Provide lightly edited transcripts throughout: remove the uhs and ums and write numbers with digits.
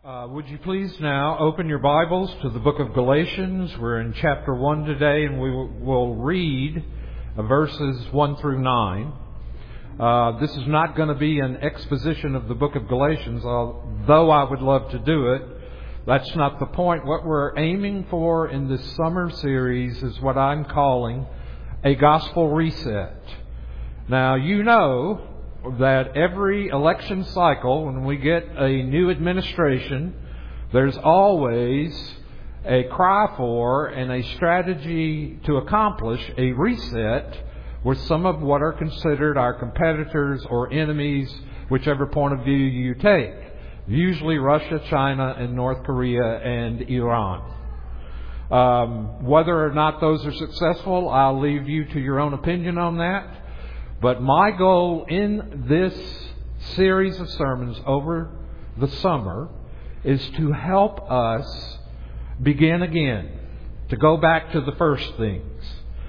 Would you please now open your Bibles to the book of Galatians? We're in chapter 1 today, and we will read verses 1 through 9. This is not going to be an exposition of the book of Galatians, although I would love to do it. That's not the point. What we're aiming for in this summer series is what I'm calling a gospel reset. Now, you know that every election cycle, when we get a new administration, there's always a cry for and a strategy to accomplish a reset with some of what are considered our competitors or enemies, whichever point of view you take. Usually Russia, China, and North Korea, and Iran. Whether or not those are successful, I'll leave you to your own opinion on that. But my goal in this series of sermons over the summer is to help us begin again, to go back to the first things.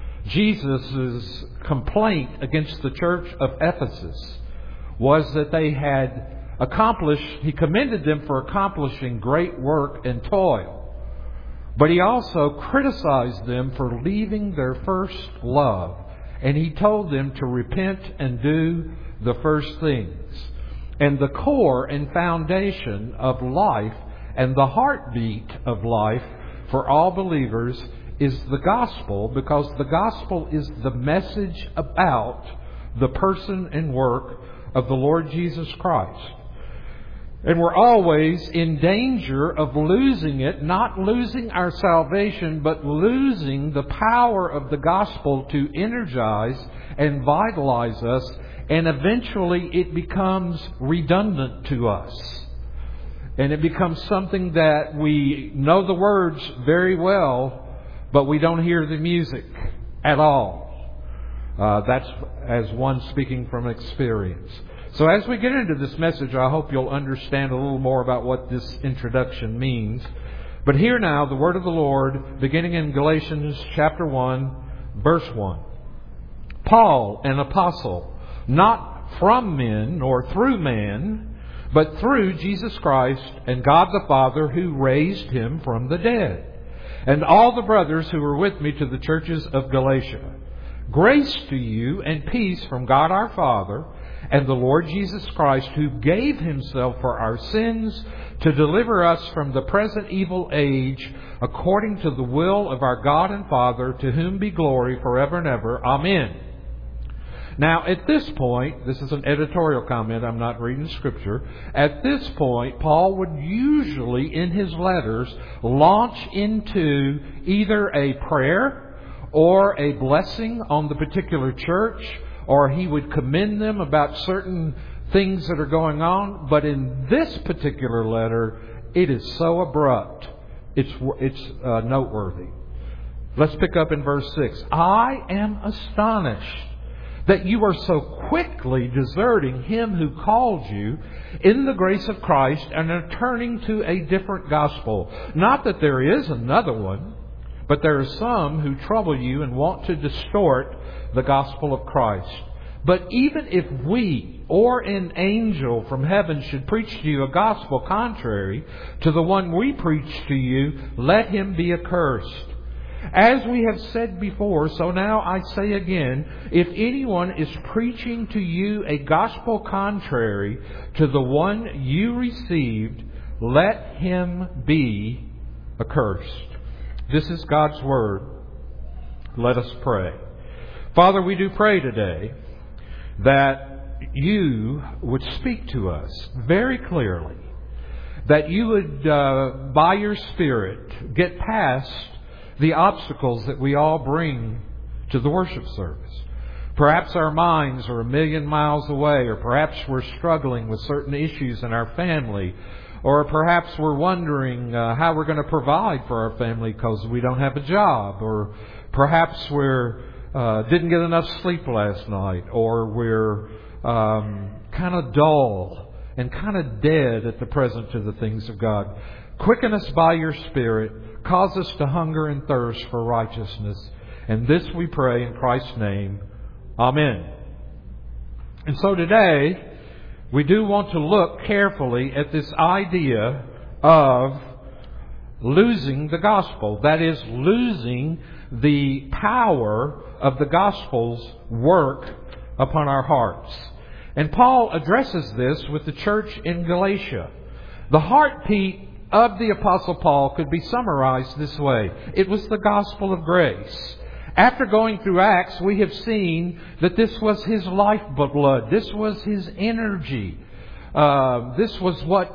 Jesus' complaint against the church of Ephesus was that they had accomplished, he commended them for accomplishing great work and toil. But he also criticized them for leaving their first love. And he told them to repent and do the first things. And the core and foundation of life and the heartbeat of life for all believers is the gospel, because the gospel is the message about the person and work of the Lord Jesus Christ. And we're always in danger of losing it, not losing our salvation, but losing the power of the gospel to energize and vitalize us, and eventually it becomes redundant to us. And it becomes something that we know the words very well, but we don't hear the music at all. That's as one speaking from experience. So as we get into this message, I hope you'll understand a little more about what this introduction means. But hear now the word of the Lord, beginning in Galatians chapter 1, verse 1. Paul, an apostle, not from men nor through man, but through Jesus Christ and God the Father who raised him from the dead, and all the brothers who were with me, to the churches of Galatia. Grace to you and peace from God our Father and the Lord Jesus Christ, who gave himself for our sins to deliver us from the present evil age, according to the will of our God and Father, to whom be glory forever and ever. Amen. Now, at this point, this is an editorial comment, I'm not reading Scripture. At this point, Paul would usually, in his letters, launch into either a prayer or a blessing on the particular church, or he would commend them about certain things that are going on. But in this particular letter, it is so abrupt. It's noteworthy. Let's pick up in verse 6. I am astonished that you are so quickly deserting him who called you in the grace of Christ and are turning to a different gospel. Not that there is another one, but there are some who trouble you and want to distort the gospel of Christ. But even if we or an angel from heaven should preach to you a gospel contrary to the one we preach to you, let him be accursed. As we have said before, so now I say again, if anyone is preaching to you a gospel contrary to the one you received, let him be accursed. This is God's word. Let us pray. Father, we do pray today that you would speak to us very clearly, that you would, by your Spirit, get past the obstacles that we all bring to the worship service. Perhaps our minds are a million miles away, or perhaps we're struggling with certain issues in our family, or perhaps we're wondering how we're going to provide for our family because we don't have a job, or perhaps we're didn't get enough sleep last night, or we're kind of dull and kind of dead at the present to the things of God. Quicken us by your Spirit. Cause us to hunger and thirst for righteousness. And this we pray in Christ's name. Amen. And so today, we do want to look carefully at this idea of losing the gospel. That is, losing the power of the gospel's work upon our hearts. And Paul addresses this with the church in Galatia. The heartbeat of the Apostle Paul could be summarized this way. It was the gospel of grace. After going through Acts, we have seen that this was his lifeblood. This was his energy. This was what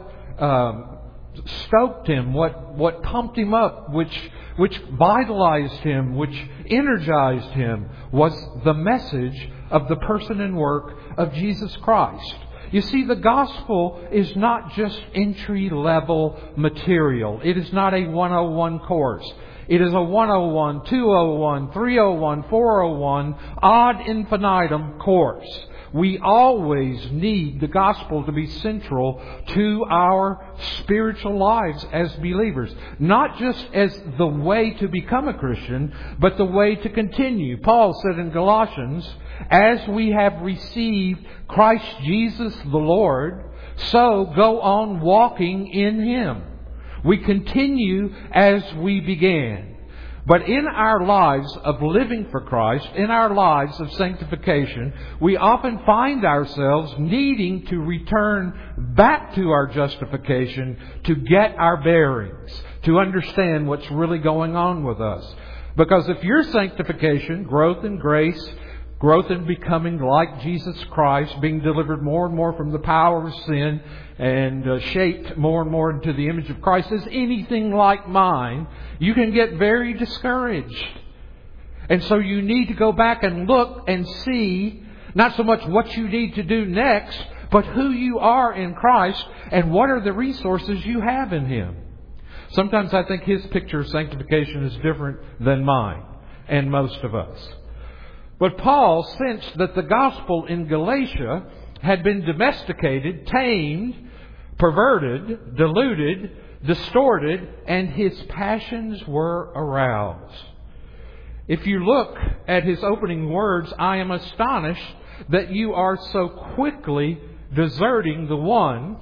stoked him, what pumped him up, which vitalized him, which energized him, was the message of the person and work of Jesus Christ. You see, the gospel is not just entry-level material. It is not a 101 course. It is a 101, 201, 301, 401, ad infinitum course. We always need the gospel to be central to our spiritual lives as believers. Not just as the way to become a Christian, but the way to continue. Paul said in Galatians, as we have received Christ Jesus the Lord, so go on walking in Him. We continue as we began. But in our lives of living for Christ, in our lives of sanctification, we often find ourselves needing to return back to our justification to get our bearings, to understand what's really going on with us. Because if your sanctification, growth in grace, growth in becoming like Jesus Christ, being delivered more and more from the power of sin and shaped more and more into the image of Christ, is anything like mine, you can get very discouraged. And so you need to go back and look and see not so much what you need to do next, but who you are in Christ and what are the resources you have in Him. Sometimes I think his picture of sanctification is different than mine and most of us. But Paul sensed that the gospel in Galatia had been domesticated, tamed, perverted, diluted, distorted, and his passions were aroused. If you look at his opening words, I am astonished that you are so quickly deserting the one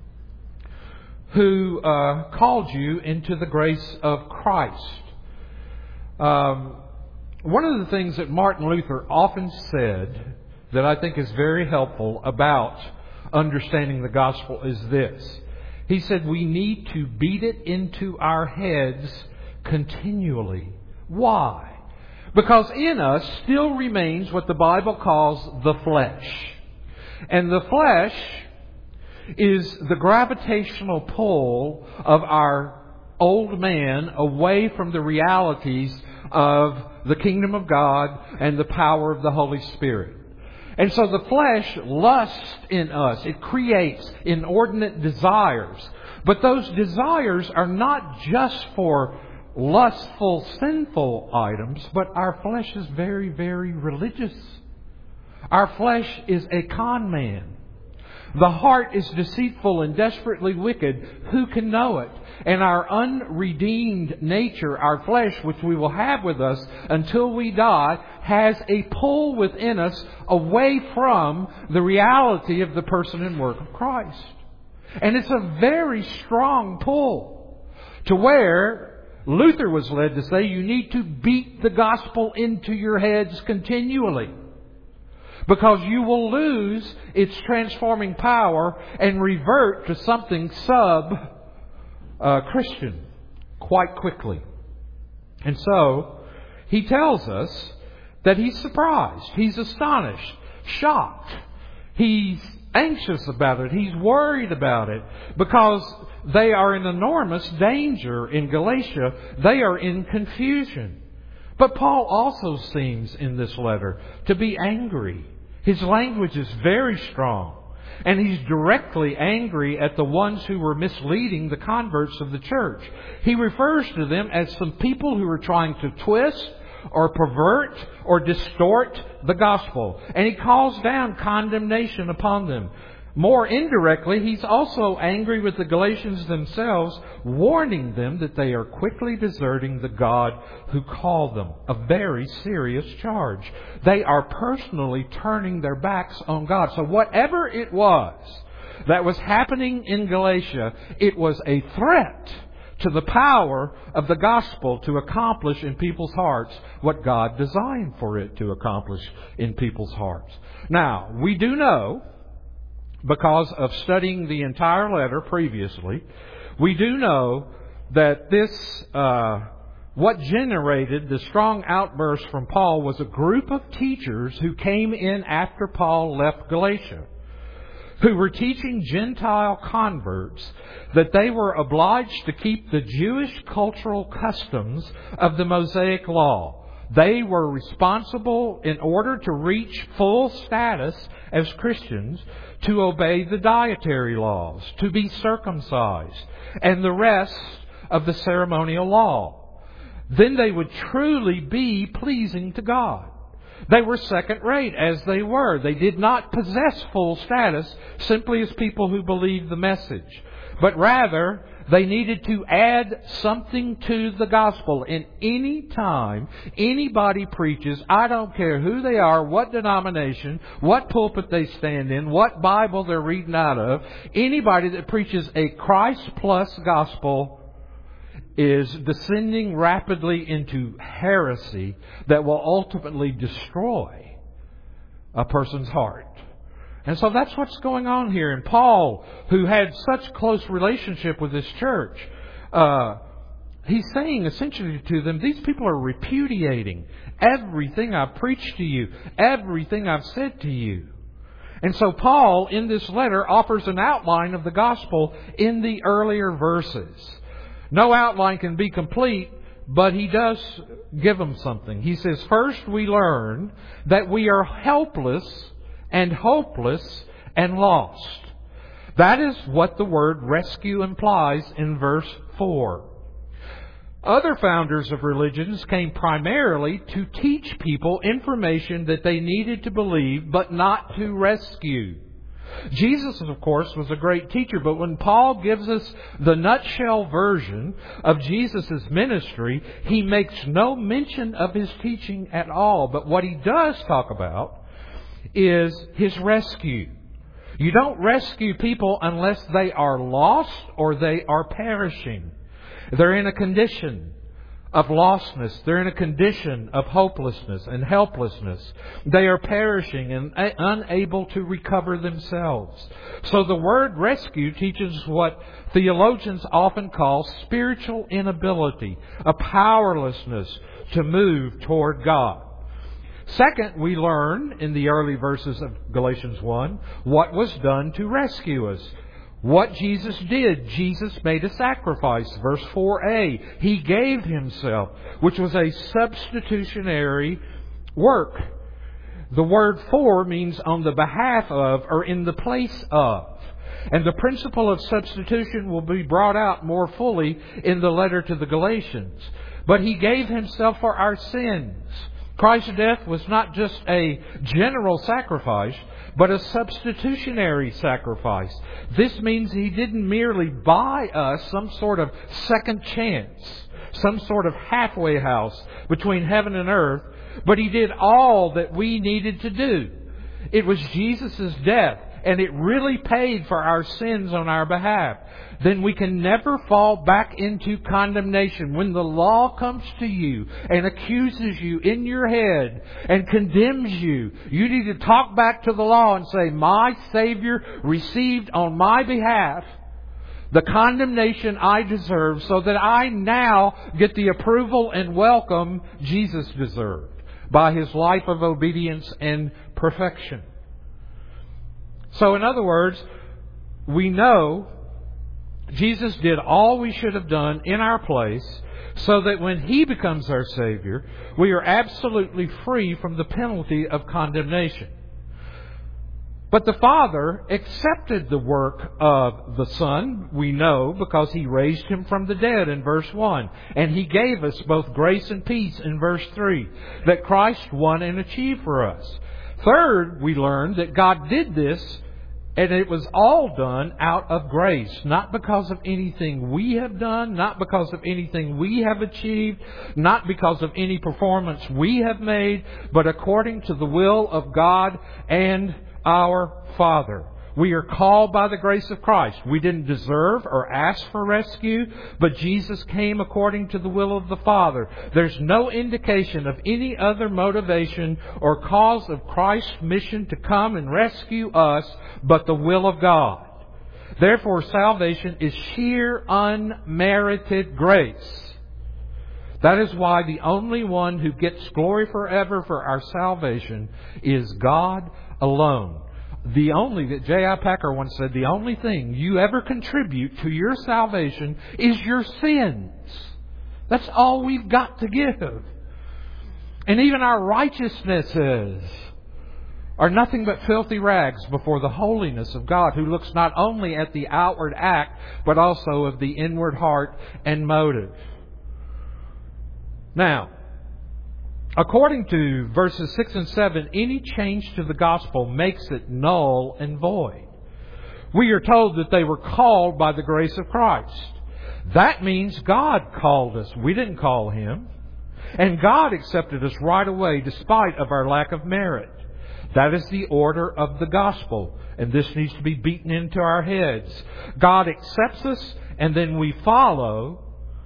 who called you into the grace of Christ. One of the things that Martin Luther often said that I think is very helpful about understanding the gospel is this. He said we need to beat it into our heads continually. Why? Because in us still remains what the Bible calls the flesh. And the flesh is the gravitational pull of our old man away from the realities of the kingdom of God and the power of the Holy Spirit. And so the flesh lusts in us. It creates inordinate desires. But those desires are not just for lustful, sinful items, but our flesh is very, very religious. Our flesh is a con man. The heart is deceitful and desperately wicked. Who can know it? And our unredeemed nature, our flesh, which we will have with us until we die, has a pull within us away from the reality of the person and work of Christ. And it's a very strong pull to where Luther was led to say you need to beat the gospel into your heads continually. Because you will lose its transforming power and revert to something sub-Christian quite quickly. And so, he tells us that he's surprised, he's astonished, shocked. He's anxious about it, he's worried about it, because they are in enormous danger in Galatia. They are in confusion. But Paul also seems in this letter to be angry. His language is very strong. And he's directly angry at the ones who were misleading the converts of the church. He refers to them as some people who are trying to twist or pervert or distort the gospel. And he calls down condemnation upon them. More indirectly, he's also angry with the Galatians themselves, warning them that they are quickly deserting the God who called them. A very serious charge. They are personally turning their backs on God. So whatever it was that was happening in Galatia, it was a threat to the power of the gospel to accomplish in people's hearts what God designed for it to accomplish in people's hearts. Now, we do know, because of studying the entire letter previously, we do know that what generated the strong outburst from Paul was a group of teachers who came in after Paul left Galatia, who were teaching Gentile converts that they were obliged to keep the Jewish cultural customs of the Mosaic Law. They were responsible, in order to reach full status as Christians, to obey the dietary laws, to be circumcised, and the rest of the ceremonial law. Then they would truly be pleasing to God. They were second-rate, as they were. They did not possess full status simply as people who believed the message, but rather they needed to add something to the gospel. And any time anybody preaches, I don't care who they are, what denomination, what pulpit they stand in, what Bible they're reading out of, anybody that preaches a Christ plus gospel is descending rapidly into heresy that will ultimately destroy a person's heart. And so that's what's going on here. And Paul, who had such close relationship with this church, he's saying essentially to them, these people are repudiating everything I've preached to you, everything I've said to you. And so Paul, in this letter, offers an outline of the gospel in the earlier verses. No outline can be complete, but he does give them something. He says, first we learn that we are helpless and hopeless and lost. That is what the word rescue implies in verse 4. Other founders of religions came primarily to teach people information that they needed to believe, but not to rescue. Jesus, of course, was a great teacher, but when Paul gives us the nutshell version of Jesus' ministry, he makes no mention of his teaching at all. But what he does talk about is his rescue. You don't rescue people unless they are lost or they are perishing. They're in a condition of lostness. They're in a condition of hopelessness and helplessness. They are perishing and unable to recover themselves. So the word rescue teaches what theologians often call spiritual inability, a powerlessness to move toward God. Second, we learn in the early verses of Galatians 1 what was done to rescue us. What Jesus did, Jesus made a sacrifice. Verse 4a, He gave Himself, which was a substitutionary work. The word for means on the behalf of or in the place of. And the principle of substitution will be brought out more fully in the letter to the Galatians. But He gave Himself for our sins. Christ's death was not just a general sacrifice, but a substitutionary sacrifice. This means He didn't merely buy us some sort of second chance, some sort of halfway house between heaven and earth, but He did all that we needed to do. It was Jesus' death, and it really paid for our sins on our behalf. Then we can never fall back into condemnation. When the law comes to you and accuses you in your head and condemns you, you need to talk back to the law and say, my Savior received on my behalf the condemnation I deserve, so that I now get the approval and welcome Jesus deserved by His life of obedience and perfection. So in other words, we know Jesus did all we should have done in our place, so that when He becomes our Savior, we are absolutely free from the penalty of condemnation. But the Father accepted the work of the Son, we know, because He raised Him from the dead in verse 1. And He gave us both grace and peace in verse 3, that Christ won and achieved for us. Third, we learned that God did this, and it was all done out of grace, not because of anything we have done, not because of anything we have achieved, not because of any performance we have made, but according to the will of God and our Father. We are called by the grace of Christ. We didn't deserve or ask for rescue, but Jesus came according to the will of the Father. There's no indication of any other motivation or cause of Christ's mission to come and rescue us but the will of God. Therefore, salvation is sheer unmerited grace. That is why the only one who gets glory forever for our salvation is God alone. J.I. Packer once said, the only thing you ever contribute to your salvation is your sins. That's all we've got to give. And even our righteousnesses are nothing but filthy rags before the holiness of God, who looks not only at the outward act, but also of the inward heart and motive. Now, according to verses 6 and 7, any change to the gospel makes it null and void. We are told that they were called by the grace of Christ. That means God called us. We didn't call Him. And God accepted us right away despite of our lack of merit. That is the order of the gospel. And this needs to be beaten into our heads. God accepts us and then we follow.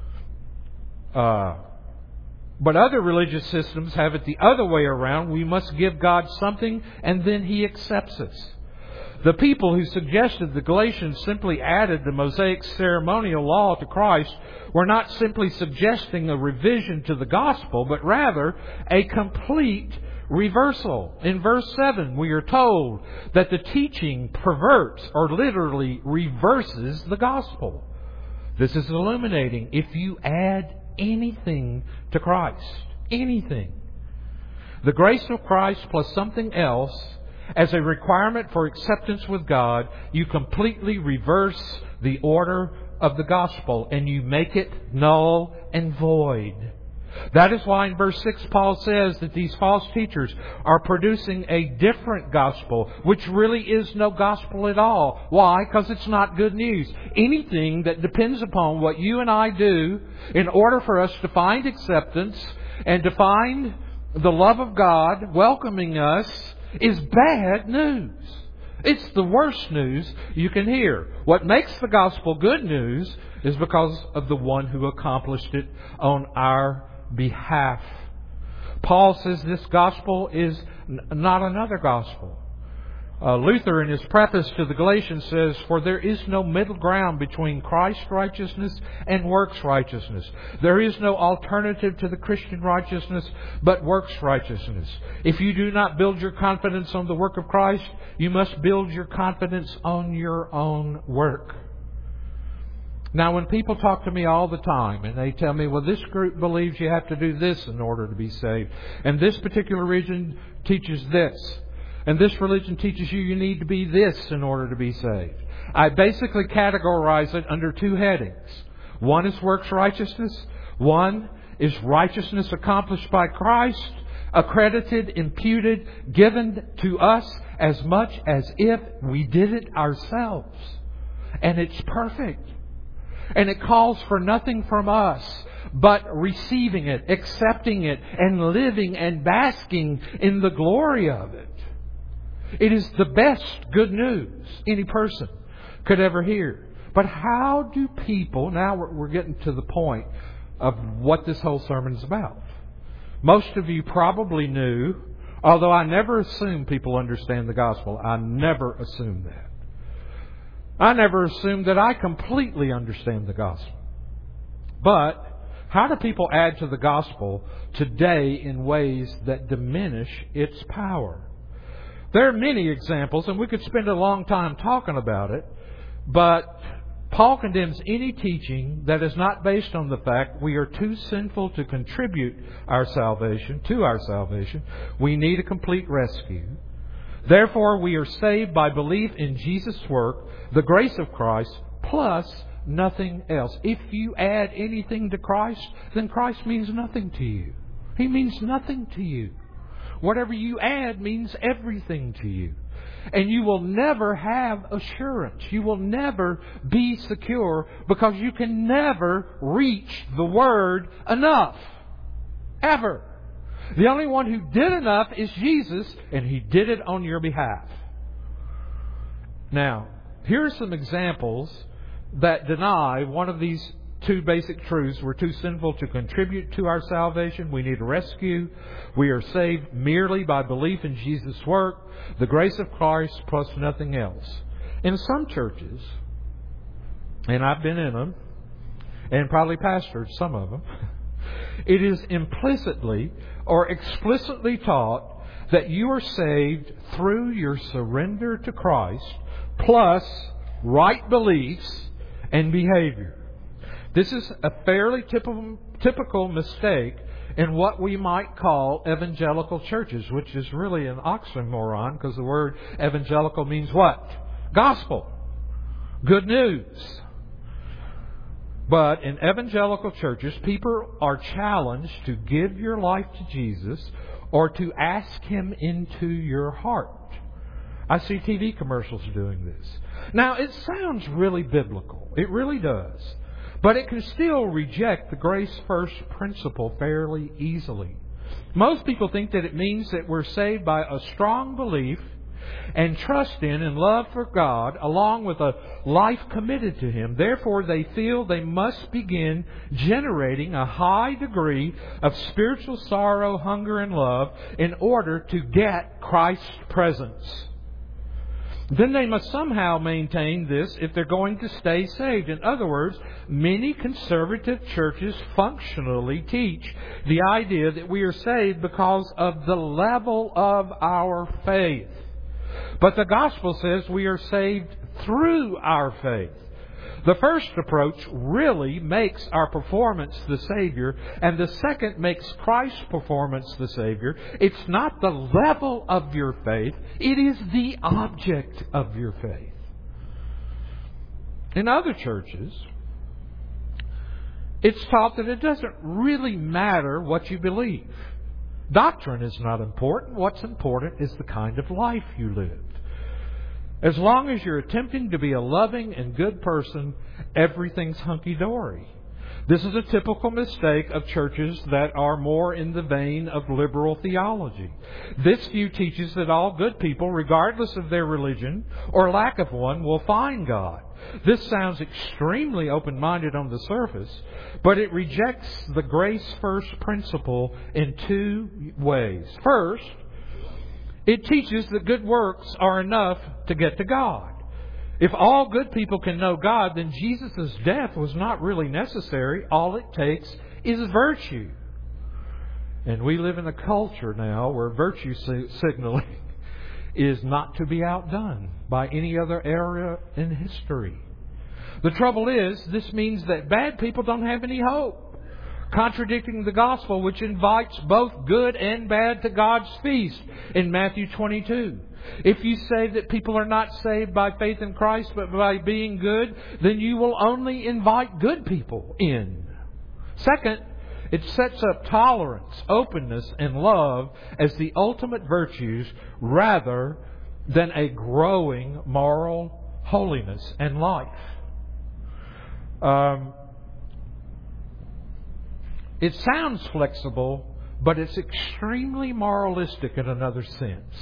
But other religious systems have it the other way around. We must give God something and then He accepts us. The people who suggested the Galatians simply added the Mosaic ceremonial law to Christ were not simply suggesting a revision to the gospel, but rather a complete reversal. In verse 7, we are told that the teaching perverts or literally reverses the gospel. This is illuminating. If you add anything to Christ, anything, the grace of Christ plus something else as a requirement for acceptance with God, you completely reverse the order of the gospel and you make it null and void. That is why in verse 6 Paul says that these false teachers are producing a different gospel, which really is no gospel at all. Why? Because it's not good news. Anything that depends upon what you and I do in order for us to find acceptance and to find the love of God welcoming us is bad news. It's the worst news you can hear. What makes the gospel good news is because of the one who accomplished it on our behalf. Paul says this gospel is not another gospel. Luther in his preface to the Galatians says, "For there is no middle ground between Christ's righteousness and works righteousness. There is no alternative to the Christian righteousness but works righteousness. If you do not build your confidence on the work of Christ, you must build your confidence on your own work." Now, when people talk to me all the time and they tell me, well, this group believes you have to do this in order to be saved, and this particular religion teaches this, and this religion teaches you need to be this in order to be saved, I basically categorize it under two headings. One is works righteousness. One is righteousness accomplished by Christ, accredited, imputed, given to us as much as if we did it ourselves. And it's perfect. And it calls for nothing from us but receiving it, accepting it, and living and basking in the glory of it. It is the best good news any person could ever hear. But how do people, now we're getting to the point of what this whole sermon is about. Most of you probably knew, although I never assume people understand the gospel. I never assume that. I never assumed that I completely understand the gospel. But how do people add to the gospel today in ways that diminish its power? There are many examples, and we could spend a long time talking about it, but Paul condemns any teaching that is not based on the fact we are too sinful to contribute our salvation to our salvation. We need a complete rescue. Therefore, we are saved by belief in Jesus' work, the grace of Christ, plus nothing else. If you add anything to Christ, then Christ means nothing to you. He means nothing to you. Whatever you add means everything to you. And you will never have assurance. You will never be secure because you can never reach the Word enough. Ever. The only one who did enough is Jesus, and He did it on your behalf. Now, here are some examples that deny one of these two basic truths. We're too sinful to contribute to our salvation. We need a rescue. We are saved merely by belief in Jesus' work, the grace of Christ plus nothing else. In some churches, and I've been in them, and probably pastored some of them, it is implicitly or explicitly taught that you are saved through your surrender to Christ plus right beliefs and behavior. This is a fairly typical mistake in what we might call evangelical churches, which is really an oxymoron because the word evangelical means what? Gospel. Good news. But in evangelical churches, people are challenged to give your life to Jesus or to ask Him into your heart. I see TV commercials doing this. Now, it sounds really biblical. It really does. But it can still reject the grace first principle fairly easily. Most people think that it means that we're saved by a strong belief and trust in and love for God along with a life committed to Him. Therefore, they feel they must begin generating a high degree of spiritual sorrow, hunger, and love in order to get Christ's presence. Then they must somehow maintain this if they're going to stay saved. In other words, many conservative churches functionally teach the idea that we are saved because of the level of our faith. But the gospel says we are saved through our faith. The first approach really makes our performance the Savior, and the second makes Christ's performance the Savior. It's not the level of your faith, it is the object of your faith. In other churches, it's taught that it doesn't really matter what you believe. Doctrine is not important. What's important is the kind of life you live. As long as you're attempting to be a loving and good person, everything's hunky-dory. This is a typical mistake of churches that are more in the vein of liberal theology. This view teaches that all good people, regardless of their religion or lack of one, will find God. This sounds extremely open-minded on the surface, but it rejects the grace-first principle in two ways. First, it teaches that good works are enough to get to God. If all good people can know God, then Jesus' death was not really necessary. All it takes is virtue. And we live in a culture now where virtue signaling is not to be outdone by any other era in history. The trouble is, this means that bad people don't have any hope, contradicting the gospel, which invites both good and bad to God's feast in Matthew 22. If you say that people are not saved by faith in Christ but by being good, then you will only invite good people in. Second, it sets up tolerance, openness, and love as the ultimate virtues rather than a growing moral holiness and life. It sounds flexible, but it's extremely moralistic in another sense.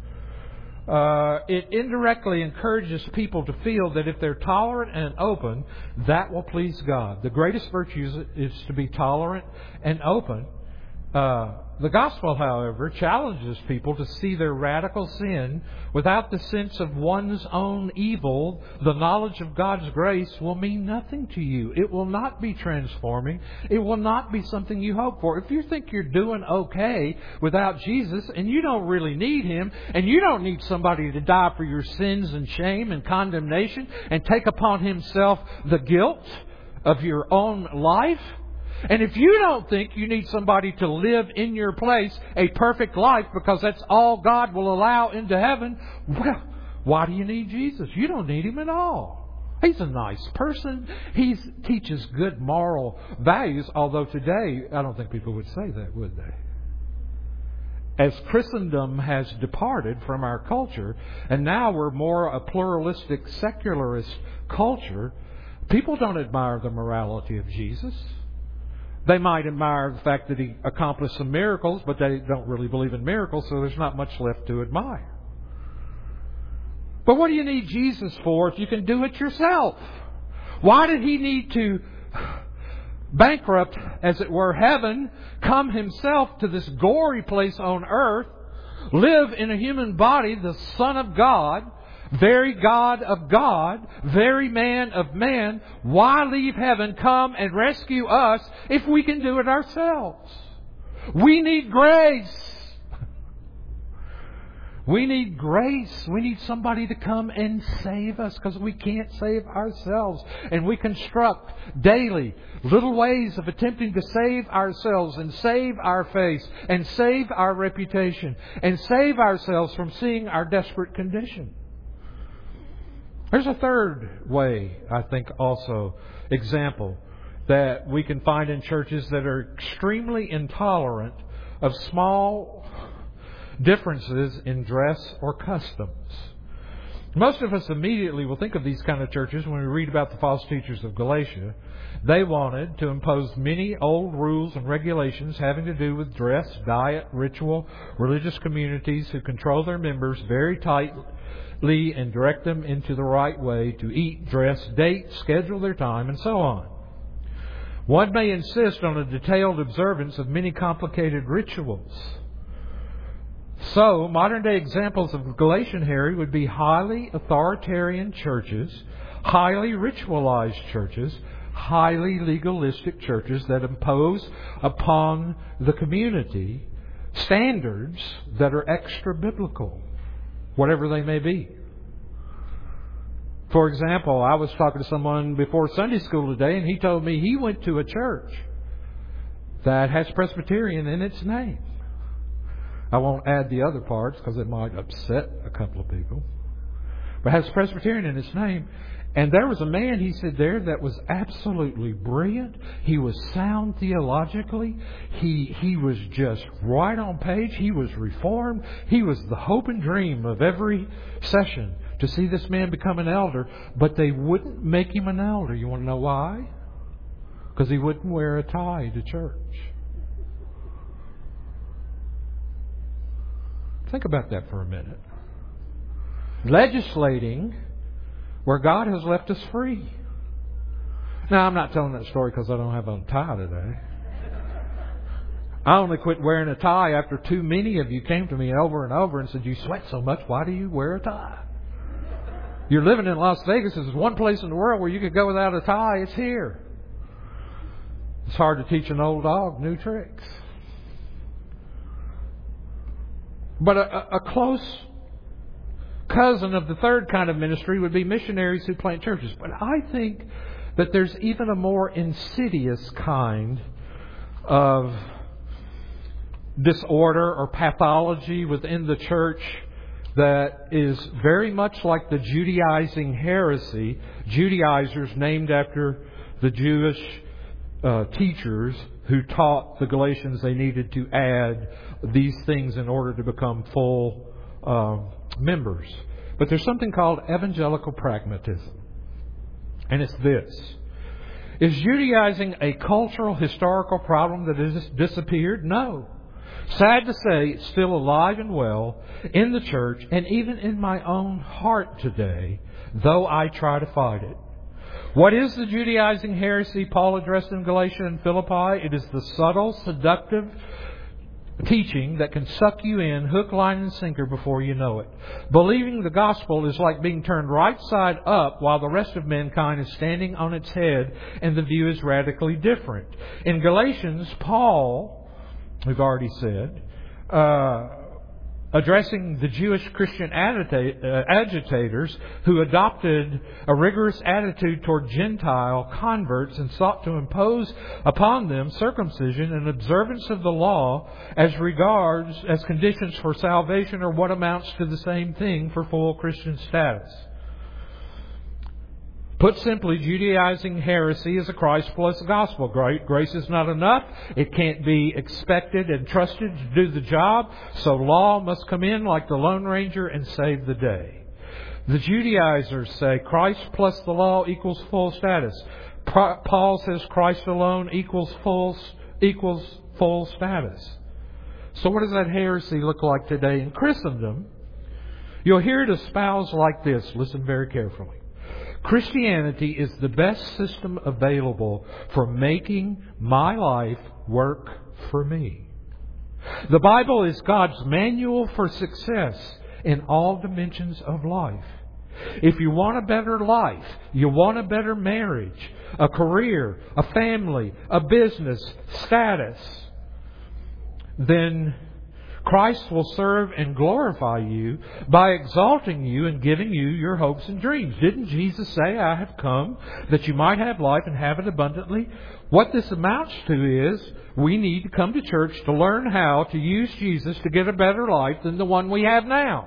It indirectly encourages people to feel that if they're tolerant and open, that will please God. The greatest virtue is to be tolerant and open. The gospel, however, challenges people to see their radical sin without the sense of one's own evil. The knowledge of God's grace will mean nothing to you. It will not be transforming. It will not be something you hope for. If you think you're doing okay without Jesus and you don't really need Him and you don't need somebody to die for your sins and shame and condemnation and take upon Himself the guilt of your own life, and if you don't think you need somebody to live in your place a perfect life because that's all God will allow into heaven, well, why do you need Jesus? You don't need Him at all. He's a nice person. He teaches good moral values, although today I don't think people would say that, would they? As Christendom has departed from our culture, and now we're more a pluralistic, secularist culture, people don't admire the morality of Jesus. They might admire the fact that He accomplished some miracles, but they don't really believe in miracles, so there's not much left to admire. But what do you need Jesus for if you can do it yourself? Why did He need to bankrupt, as it were, heaven, come Himself to this gory place on earth, live in a human body, the Son of God, very God of God, very man of man? Why leave heaven, come and rescue us if we can do it ourselves? We need grace. We need grace. We need somebody to come and save us because we can't save ourselves. And we construct daily little ways of attempting to save ourselves and save our face and save our reputation and save ourselves from seeing our desperate condition. There's a third way, I think, also, example, that we can find in churches that are extremely intolerant of small differences in dress or customs. Most of us immediately will think of these kind of churches when we read about the false teachers of Galatia. They wanted to impose many old rules and regulations having to do with dress, diet, ritual, religious communities who control their members very tightly and direct them into the right way to eat, dress, date, schedule their time, and so on. One may insist on a detailed observance of many complicated rituals. So, modern-day examples of Galatian Harry would be highly authoritarian churches, highly ritualized churches, highly legalistic churches that impose upon the community standards that are extra-biblical, whatever they may be. For example, I was talking to someone before Sunday school today, and he told me he went to a church that has Presbyterian in its name. I won't add the other parts because it might upset a couple of people. But it has Presbyterian in its name. And there was a man, he said there, that was absolutely brilliant. He was sound theologically. He was just right on page. He was reformed. He was the hope and dream of every session to see this man become an elder. But they wouldn't make him an elder. You want to know why? Because he wouldn't wear a tie to church. Think about that for a minute. Legislating where God has left us free. Now, I'm not telling that story because I don't have a tie today. I only quit wearing a tie after too many of you came to me over and over and said, "You sweat so much, why do you wear a tie?" You're living in Las Vegas. There's one place in the world where you could go without a tie. It's here. It's hard to teach an old dog new tricks. But a close cousin of the third kind of ministry would be missionaries who plant churches. But I think that there's even a more insidious kind of disorder or pathology within the church that is very much like the Judaizing heresy. Judaizers named after the Jewish teachers who taught the Galatians they needed to add these things in order to become full members. But there's something called evangelical pragmatism. And it's this. Is Judaizing a cultural, historical problem that has disappeared? No. Sad to say, it's still alive and well in the church and even in my own heart today, though I try to fight it. What is the Judaizing heresy Paul addressed in Galatia and Philippi? It is the subtle, seductive teaching that can suck you in hook, line, and sinker before you know it. Believing the gospel is like being turned right side up while the rest of mankind is standing on its head and the view is radically different. In Galatians, Paul, we've already said, addressing the Jewish Christian agitators who adopted a rigorous attitude toward Gentile converts and sought to impose upon them circumcision and observance of the law as regards as conditions for salvation, or what amounts to the same thing for full Christian status. Put simply, Judaizing heresy is a Christ plus gospel. Grace is not enough. It can't be expected and trusted to do the job. So law must come in like the Lone Ranger and save the day. The Judaizers say Christ plus the law equals full status. Paul says Christ alone equals full status. So what does that heresy look like today in Christendom? You'll hear it espoused like this. Listen very carefully. Christianity is the best system available for making my life work for me. The Bible is God's manual for success in all dimensions of life. If you want a better life, you want a better marriage, a career, a family, a business, status, then Christ will serve and glorify you by exalting you and giving you your hopes and dreams. Didn't Jesus say, I have come that you might have life and have it abundantly? What this amounts to is we need to come to church to learn how to use Jesus to get a better life than the one we have now.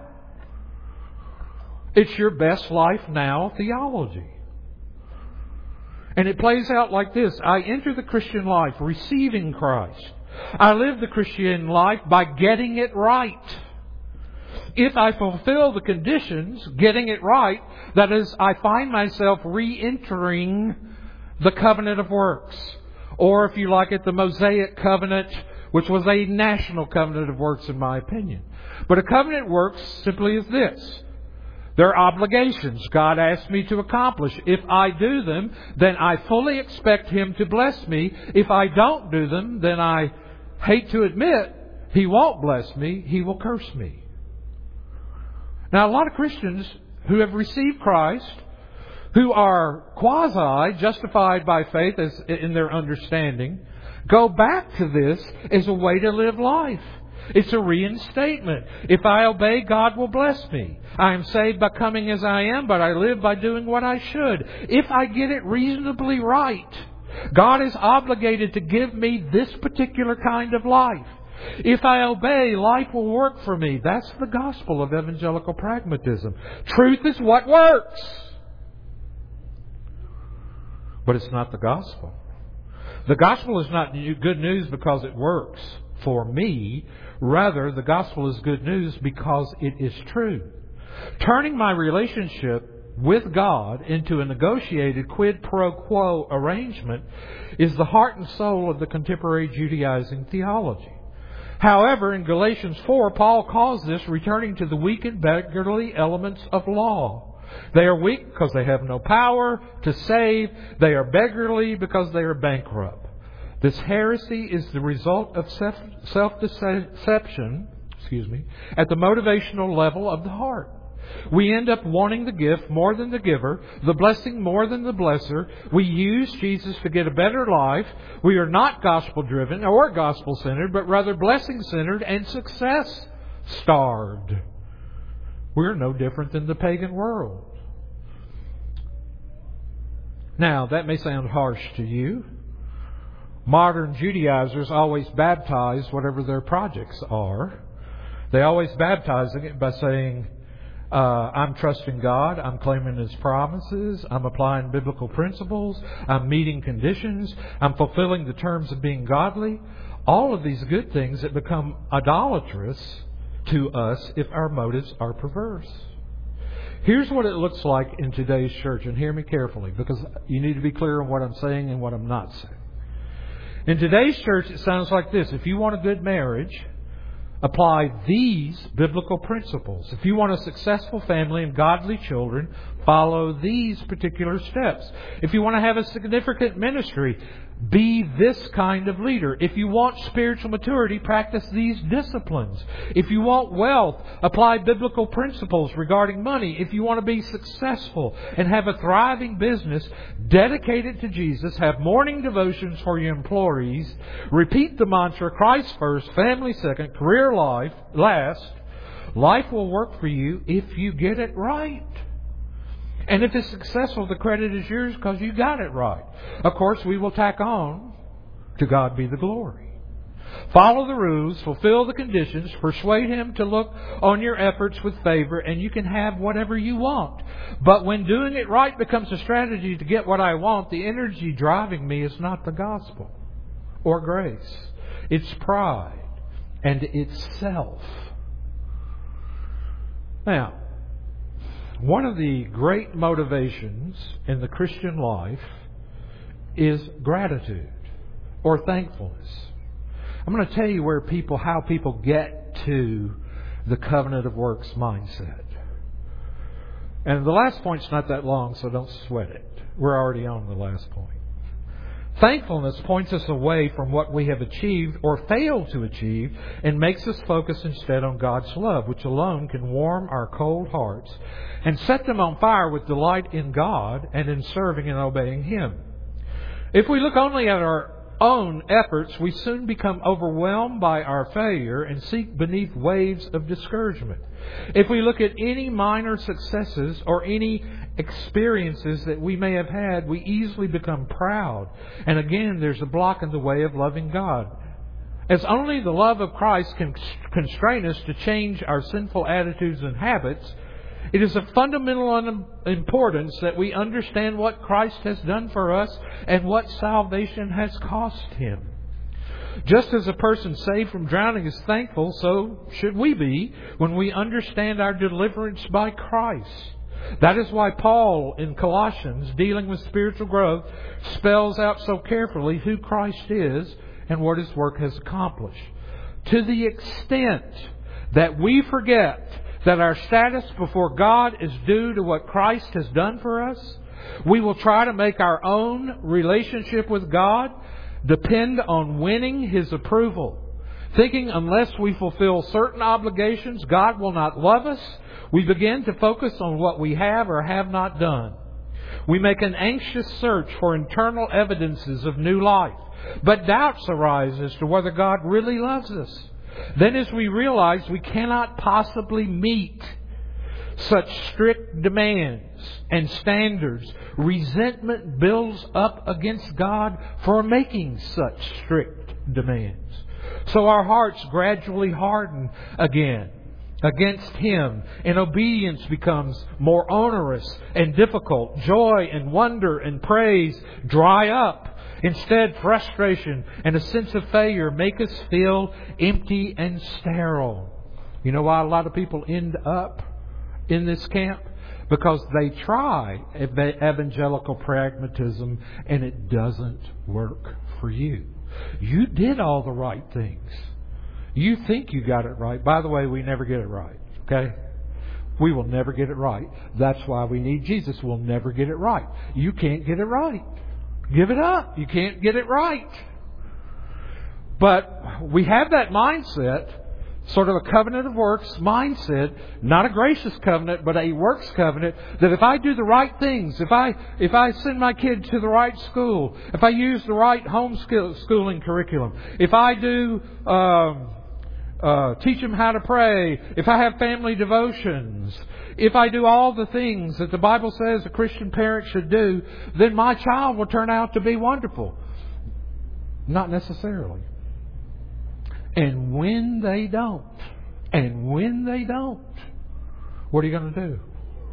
It's your best life now theology. And it plays out like this. I enter the Christian life receiving Christ. I live the Christian life by getting it right. If I fulfill the conditions, getting it right, that is, I find myself re-entering the covenant of works. Or if you like it, the Mosaic covenant, which was a national covenant of works in my opinion. But a covenant of works simply is this. There are obligations God asks me to accomplish. If I do them, then I fully expect Him to bless me. If I don't do them, then I hate to admit He won't bless me. He will curse me. Now, a lot of Christians who have received Christ, who are quasi-justified by faith as in their understanding, go back to this as a way to live life. It's a reinstatement. If I obey, God will bless me. I am saved by coming as I am, but I live by doing what I should. If I get it reasonably right, God is obligated to give me this particular kind of life. If I obey, life will work for me. That's the gospel of evangelical pragmatism. Truth is what works. But it's not the gospel. The gospel is not good news because it works for me. Rather, the gospel is good news because it is true. Turning my relationship with God into a negotiated quid pro quo arrangement is the heart and soul of the contemporary Judaizing theology. However, in Galatians 4, Paul calls this returning to the weak and beggarly elements of law. They are weak because they have no power to save. They are beggarly because they are bankrupt. This heresy is the result of self-deception, at the motivational level of the heart. We end up wanting the gift more than the giver, the blessing more than the blesser. We use Jesus to get a better life. We are not gospel-driven or gospel-centered, but rather blessing-centered and success-starved. We're no different than the pagan world. Now, that may sound harsh to you. Modern Judaizers always baptize whatever their projects are. They always baptize it by saying, I'm trusting God, I'm claiming His promises, I'm applying biblical principles, I'm meeting conditions, I'm fulfilling the terms of being godly. All of these good things that become idolatrous to us if our motives are perverse. Here's what it looks like in today's church, and hear me carefully, because you need to be clear on what I'm saying and what I'm not saying. In today's church, it sounds like this. If you want a good marriage, apply these biblical principles. If you want a successful family and godly children, follow these particular steps. If you want to have a significant ministry, be this kind of leader. If you want spiritual maturity, practice these disciplines. If you want wealth, apply biblical principles regarding money. If you want to be successful and have a thriving business dedicated to Jesus, have morning devotions for your employees, repeat the mantra, Christ first, family second, career life last, life will work for you if you get it right. And if it's successful, the credit is yours because you got it right. Of course, we will tack on, to God be the glory. Follow the rules, fulfill the conditions, persuade Him to look on your efforts with favor, and you can have whatever you want. But when doing it right becomes a strategy to get what I want, the energy driving me is not the gospel or grace. It's pride and it's self. Now, one of the great motivations in the Christian life is gratitude or thankfulness. I'm going to tell you how people get to the covenant of works mindset. And the last point's not that long, so don't sweat it. We're already on the last point. Thankfulness points us away from what we have achieved or failed to achieve and makes us focus instead on God's love, which alone can warm our cold hearts and set them on fire with delight in God and in serving and obeying Him. If we look only at our own efforts, we soon become overwhelmed by our failure and sink beneath waves of discouragement. If we look at any minor successes or any experiences that we may have had, we easily become proud. And again, there's a block in the way of loving God. As only the love of Christ can constrain us to change our sinful attitudes and habits, it is of fundamental importance that we understand what Christ has done for us and what salvation has cost Him. Just as a person saved from drowning is thankful, so should we be when we understand our deliverance by Christ. That is why Paul in Colossians, dealing with spiritual growth, spells out so carefully who Christ is and what His work has accomplished. To the extent that we forget that our status before God is due to what Christ has done for us, we will try to make our own relationship with God depend on winning His approval. Thinking unless we fulfill certain obligations, God will not love us, we begin to focus on what we have or have not done. We make an anxious search for internal evidences of new life, but doubts arise as to whether God really loves us. Then as we realize we cannot possibly meet such strict demands and standards, resentment builds up against God for making such strict demands. So our hearts gradually harden again against Him, and obedience becomes more onerous and difficult. Joy and wonder and praise dry up. Instead, frustration and a sense of failure make us feel empty and sterile. You know why a lot of people end up in this camp? Because they try evangelical pragmatism and it doesn't work for you. You did all the right things. You think you got it right. By the way, we never get it right. Okay? We will never get it right. That's why we need Jesus. We'll never get it right. You can't get it right. Give it up. You can't get it right. But we have that mindset, sort of a covenant of works mindset, not a gracious covenant, but a works covenant, that if I do the right things, if I send my kid to the right school, if I use the right homeschooling curriculum, if I do teach them how to pray, if I have family devotions, if I do all the things that the Bible says a Christian parent should do, then my child will turn out to be wonderful. Not necessarily. And when they don't, what are you going to do?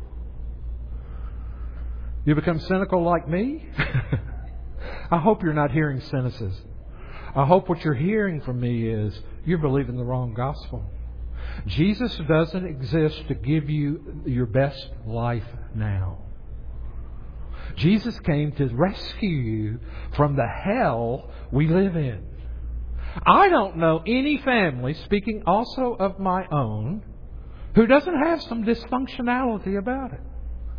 You become cynical like me? I hope you're not hearing cynicism. I hope what you're hearing from me is you're believing the wrong gospel. Jesus doesn't exist to give you your best life now. Jesus came to rescue you from the hell we live in. I don't know any family, speaking also of my own, who doesn't have some dysfunctionality about it.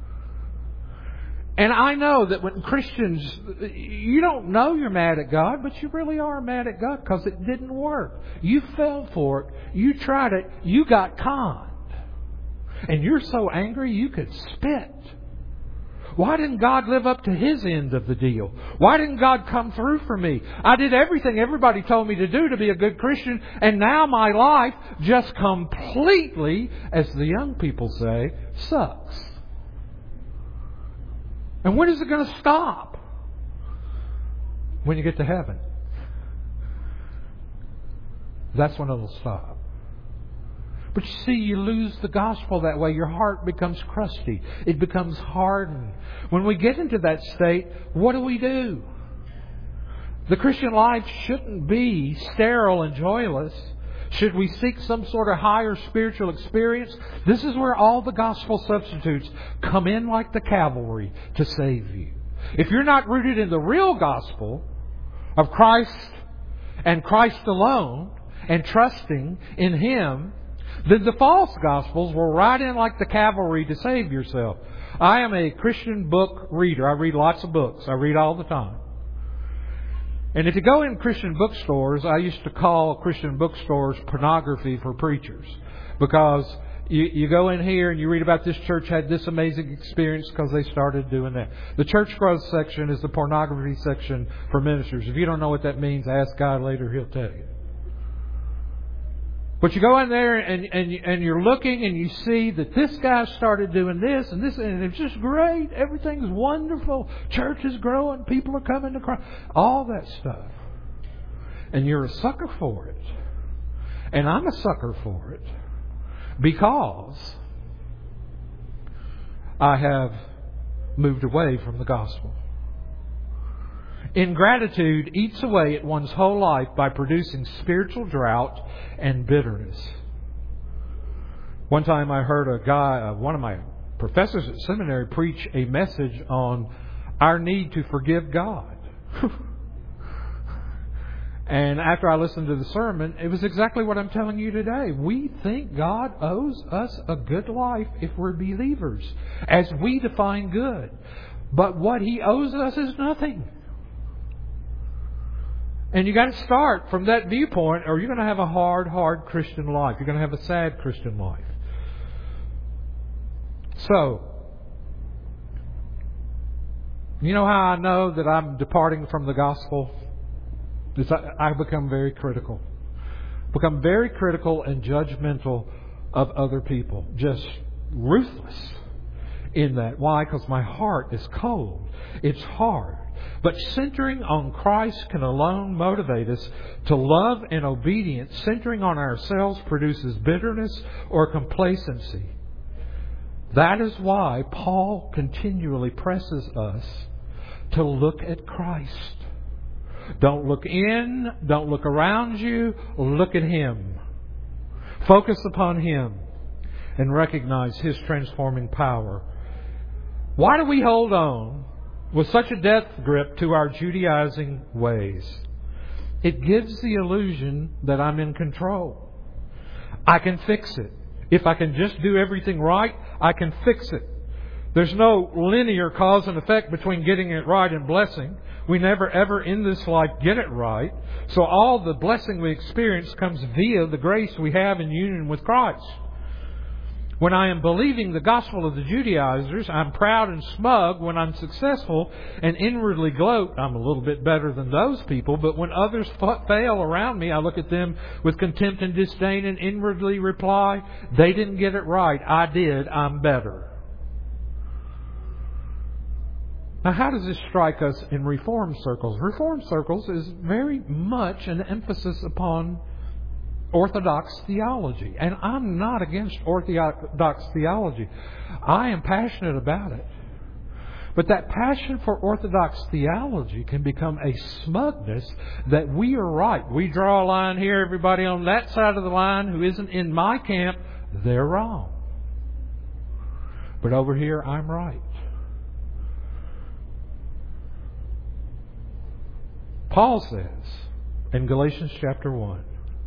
And I know that when Christians, you don't know you're mad at God, but you really are mad at God because it didn't work. You fell for it. You tried it. You got conned. And you're so angry you could spit. Why didn't God live up to His end of the deal? Why didn't God come through for me? I did everything everybody told me to do to be a good Christian, and now my life just completely, as the young people say, sucks. And when is it going to stop? When you get to heaven. That's when it'll stop. But you see, you lose the gospel that way. Your heart becomes crusty. It becomes hardened. When we get into that state, what do? The Christian life shouldn't be sterile and joyless. Should we seek some sort of higher spiritual experience? This is where all the gospel substitutes come in like the cavalry to save you. If you're not rooted in the real gospel of Christ and Christ alone and trusting in Him, The false gospels will ride in like the cavalry to save yourself. I am a Christian book reader. I read lots of books. I read all the time. And if you go in Christian bookstores, I used to call Christian bookstores pornography for preachers. Because you go in here and you read about this church had this amazing experience because they started doing that. The church growth section is the pornography section for ministers. If you don't know what that means, ask God later. He'll tell you. But you go in there and you're looking and you see that this guy started doing this and it's just great. Everything's wonderful. Church is growing. People are coming to Christ. All that stuff. And you're a sucker for it. And I'm a sucker for it. Because I have moved away from the gospel. Ingratitude eats away at one's whole life by producing spiritual drought and bitterness. One time I heard a guy, one of my professors at seminary, preach a message on our need to forgive God. And after I listened to the sermon, it was exactly what I'm telling you today. We think God owes us a good life if we're believers, as we define good. But what He owes us is nothing. And you got to start from that viewpoint, or you're going to have a hard Christian life. You're going to have a sad Christian life. So, you know how I know that I'm departing from the gospel? I become very critical. Become very critical and judgmental of other people. Just ruthless in that. Why? Because my heart is cold. It's hard. But centering on Christ can alone motivate us to love and obedience. Centering on ourselves produces bitterness or complacency. That is why Paul continually presses us to look at Christ. Don't look in, don't look around you, look at Him. Focus upon Him and recognize His transforming power. Why do we hold on with such a death grip to our Judaizing ways? It gives the illusion that I'm in control. I can fix it. If I can just do everything right, I can fix it. There's no linear cause and effect between getting it right and blessing. We never ever in this life get it right. So all the blessing we experience comes via the grace we have in union with Christ. When I am believing the gospel of the Judaizers, I'm proud and smug when I'm successful and inwardly gloat. I'm a little bit better than those people, but when others fail around me, I look at them with contempt and disdain and inwardly reply, they didn't get it right. I did. I'm better. Now, how does this strike us in Reformed circles? Reformed circles is very much an emphasis upon Orthodox theology. And I'm not against Orthodox theology. I am passionate about it. But that passion for Orthodox theology can become a smugness that we are right. We draw a line here. Everybody on that side of the line who isn't in my camp, they're wrong. But over here, I'm right. Paul says in Galatians chapter 1,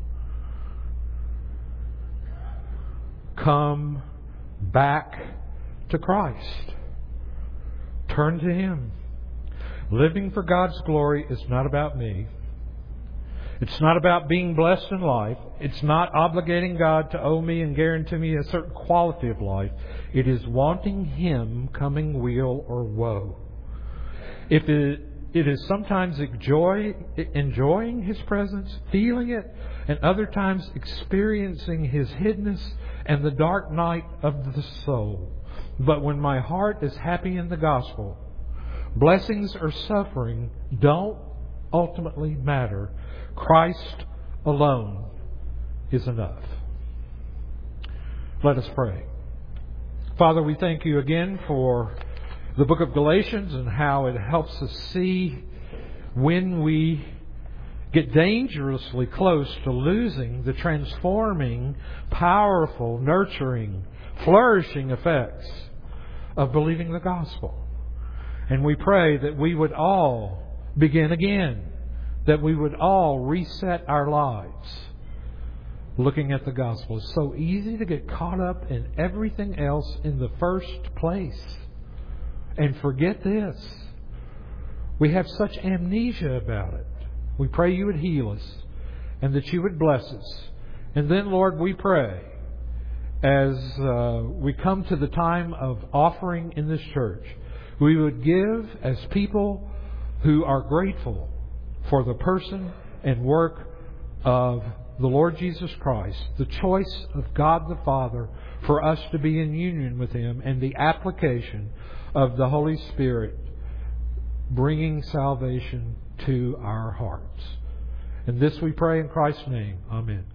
come back to Christ. Turn to Him. Living for God's glory is not about me. It's not about being blessed in life. It's not obligating God to owe me and guarantee me a certain quality of life. It is wanting Him coming weal or woe. If it is sometimes enjoying His presence, feeling it, and other times experiencing His hiddenness and the dark night of the soul. But when my heart is happy in the gospel, blessings or suffering don't ultimately matter. Christ alone is enough. Let us pray. Father, we thank You again for the book of Galatians and how it helps us see when we get dangerously close to losing the transforming, powerful, nurturing, flourishing effects of believing the gospel. And we pray that we would all begin again, that we would all reset our lives looking at the gospel. It's so easy to get caught up in everything else in the first place and forget this. We have such amnesia about it. We pray you would heal us and that you would bless us. And then, Lord, we pray as we come to the time of offering in this church, we would give as people who are grateful for the person and work of the Lord Jesus Christ, the choice of God the Father for us to be in union with Him, and the application of the Holy Spirit bringing salvation to our hearts. And this we pray in Christ's name. Amen.